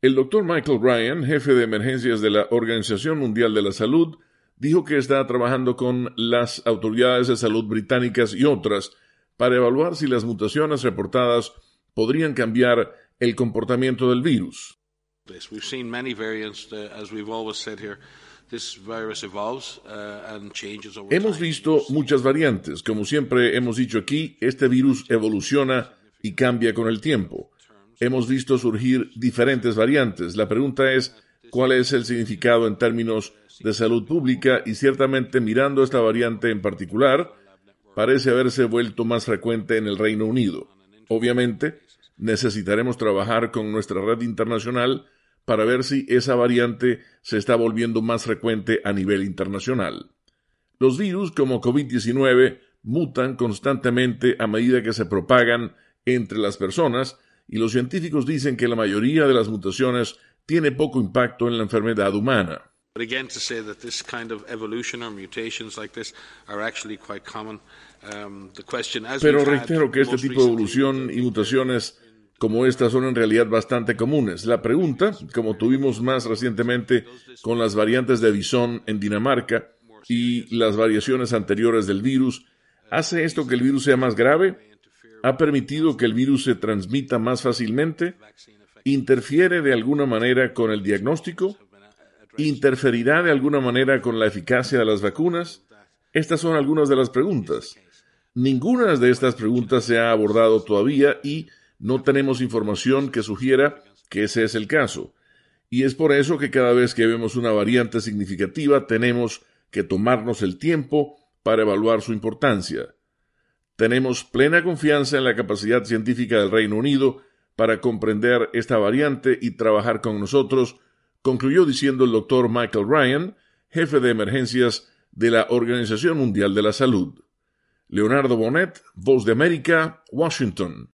El doctor Michael Ryan, jefe de emergencias de la Organización Mundial de la Salud, dijo que está trabajando con las autoridades de salud británicas y otras para evaluar si las mutaciones reportadas podrían cambiar el comportamiento del virus. Hemos visto muchas variantes. Como siempre hemos dicho aquí, este virus evoluciona y cambia con el tiempo. Hemos visto surgir diferentes variantes. La pregunta es, ¿cuál es el significado en términos de salud pública? Y ciertamente, mirando esta variante en particular, parece haberse vuelto más frecuente en el Reino Unido. Obviamente, necesitaremos trabajar con nuestra red internacional para ver si esa variante se está volviendo más frecuente a nivel internacional. Los virus como COVID-19 mutan constantemente a medida que se propagan entre las personas, y los científicos dicen que la mayoría de las mutaciones tiene poco impacto en la enfermedad humana. Pero reitero que este tipo de evolución y mutaciones como estas son en realidad bastante comunes. La pregunta, como tuvimos más recientemente con las variantes de bisón en Dinamarca y las variaciones anteriores del virus, ¿hace esto que el virus sea más grave? ¿Ha permitido que el virus se transmita más fácilmente? ¿Interfiere de alguna manera con el diagnóstico? ¿Interferirá de alguna manera con la eficacia de las vacunas? Estas son algunas de las preguntas. Ninguna de estas preguntas se ha abordado todavía y no tenemos información que sugiera que ese es el caso. Y es por eso que cada vez que vemos una variante significativa tenemos que tomarnos el tiempo para evaluar su importancia. Tenemos plena confianza en la capacidad científica del Reino Unido para comprender esta variante y trabajar con nosotros, concluyó diciendo el doctor Michael Ryan, jefe de emergencias de la Organización Mundial de la Salud. Leonardo Bonet, Voz de América, Washington.